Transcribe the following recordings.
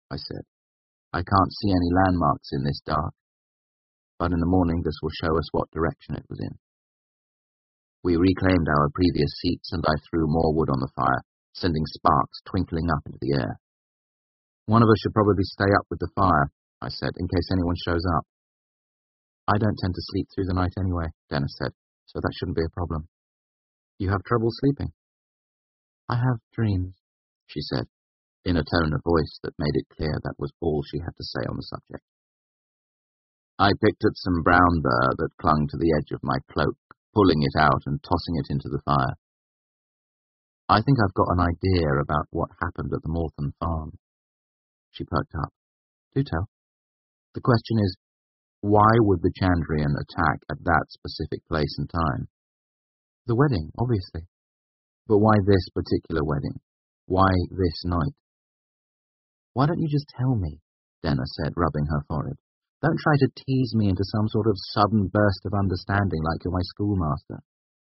I said. I can't see any landmarks in this dark, but in the morning this will show us what direction it was in. We reclaimed our previous seats, and I threw more wood on the fire, sending sparks twinkling up into the air. One of us should probably stay up with the fire, I said, in case anyone shows up. I don't tend to sleep through the night anyway, Dennis said, so that shouldn't be a problem. You have trouble sleeping? I have dreams, she said, in a tone of voice that made it clear that was all she had to say on the subject. I picked at some brown burr that clung to the edge of my cloak, pulling it out and tossing it into the fire. I think I've got an idea about what happened at the Mortham farm. She perked up. Do tell. The question is, why would the Chandrian attack at that specific place and time? The wedding, obviously. But why this particular wedding? Why this night? Why don't you just tell me? Denna said, rubbing her forehead. Don't try to tease me into some sort of sudden burst of understanding like you're my schoolmaster.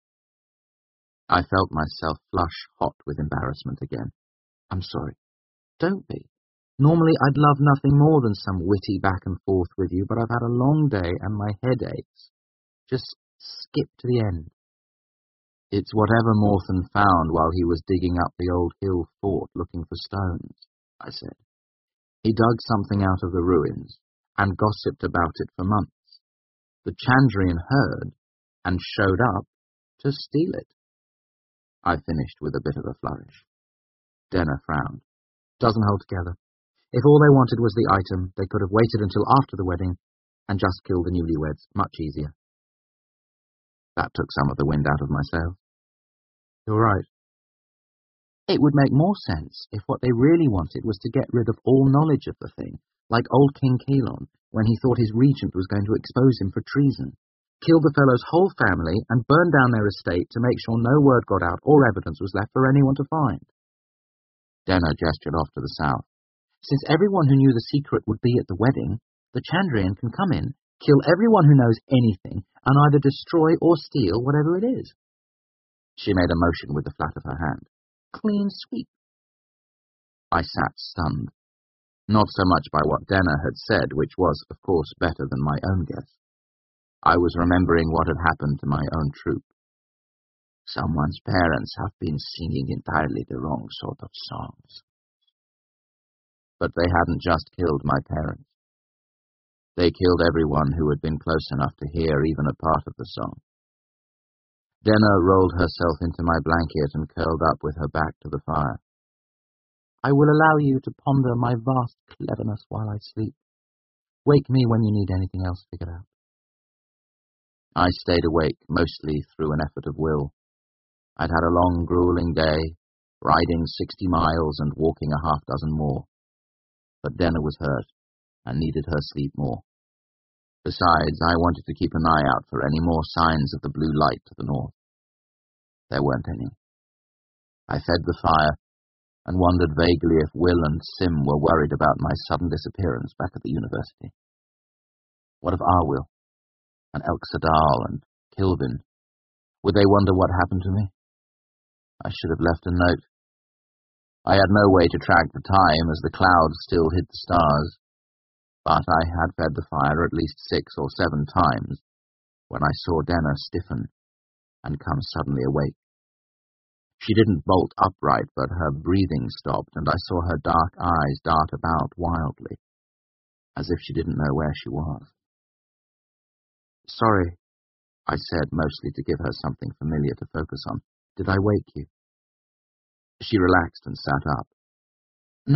I felt myself flush hot with embarrassment again. I'm sorry. Don't be. Normally I'd love nothing more than some witty back and forth with you, but I've had a long day and my head aches. Just skip to the end. It's whatever Mortham found while he was digging up the old hill fort looking for stones, I said. He dug something out of the ruins and gossiped about it for months. The Chandrian heard and showed up to steal it. I finished with a bit of a flourish. Denna frowned. Doesn't hold together. If all they wanted was the item, they could have waited until after the wedding and just killed the newlyweds. Much easier. That took some of the wind out of my sails. You're right. It would make more sense if what they really wanted was to get rid of all knowledge of the thing, like old King Kelon, when he thought his regent was going to expose him for treason. Kill the fellow's whole family and burn down their estate to make sure no word got out or evidence was left for anyone to find. Denna gestured off to the south. Since everyone who knew the secret would be at the wedding, the Chandrian can come in, kill everyone who knows anything, and either destroy or steal whatever it is. She made a motion with the flat of her hand. Clean sweep. I sat stunned. Not so much by what Denna had said, which was, of course, better than my own guess. I was remembering what had happened to my own troop. Someone's parents have been singing entirely the wrong sort of songs. But they hadn't just killed my parents. They killed everyone who had been close enough to hear even a part of the song. Denna rolled herself into my blanket and curled up with her back to the fire. I will allow you to ponder my vast cleverness while I sleep. Wake me when you need anything else figured out. I stayed awake, mostly through an effort of will. I'd had a long, grueling day, riding 60 miles and walking a half-dozen more. But Denna was hurt and needed her sleep more. Besides, I wanted to keep an eye out for any more signs of the blue light to the north. There weren't any. I fed the fire and wondered vaguely if Will and Sim were worried about my sudden disappearance back at the university. What of Arwyll and Elk-Sadal and Kilvin? Would they wonder what happened to me? I should have left a note. I had no way to track the time as the clouds still hid the stars, but I had fed the fire at least 6 or 7 times when I saw Denna stiffen and come suddenly awake. She didn't bolt upright, but her breathing stopped, and I saw her dark eyes dart about wildly, as if she didn't know where she was. Sorry, I said, mostly to give her something familiar to focus on. Did I wake you? She relaxed and sat up. No,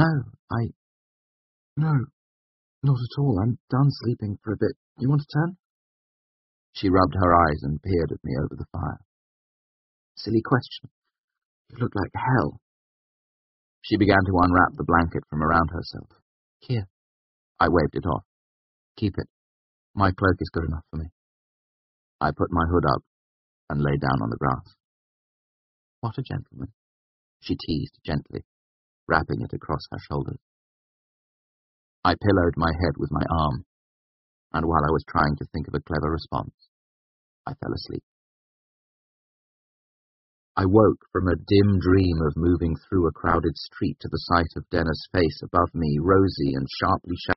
not at all. I'm done sleeping for a bit. You want to turn? She rubbed her eyes and peered at me over the fire. Silly question. You look like hell. She began to unwrap the blanket from around herself. Here. I waved it off. Keep it. My cloak is good enough for me. I put my hood up and lay down on the grass. What a gentleman, she teased gently, wrapping it across her shoulders. I pillowed my head with my arm, and while I was trying to think of a clever response, I fell asleep. I woke from a dim dream of moving through a crowded street to the sight of Denna's face above me, rosy and sharply shadowed.